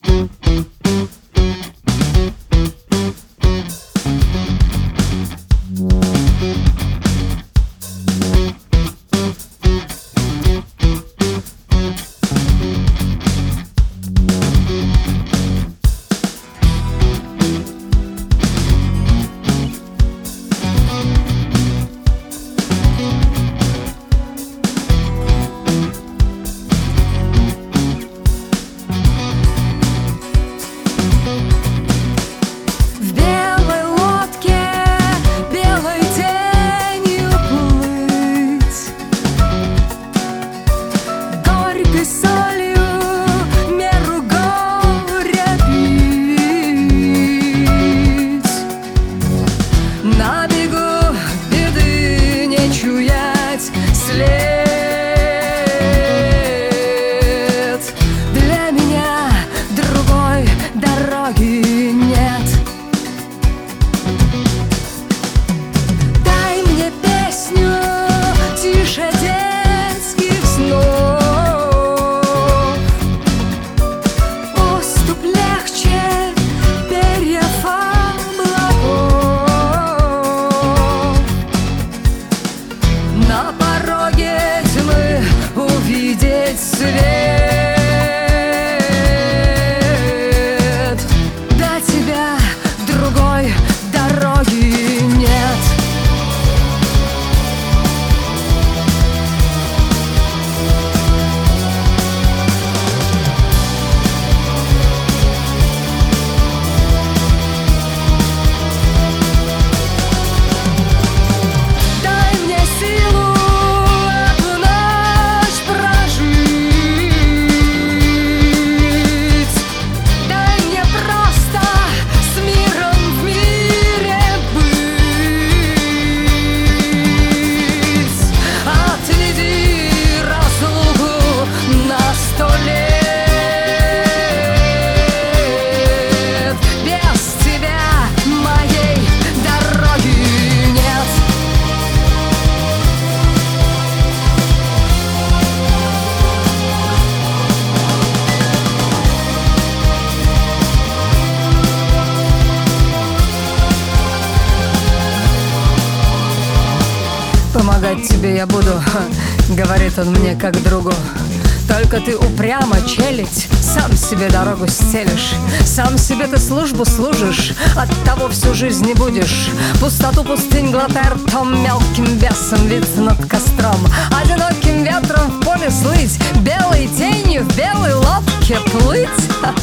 Помогать тебе я буду, говорит он мне как другу. Только ты упрямо, челядь, сам себе дорогу стелишь, сам себе ты службу служишь, от того всю жизнь не будешь. Пустоту пустынь глотая ртом, мелким бесом виться над костром, одиноким ветром в поле слыть, белой тенью в белой лодке плыть.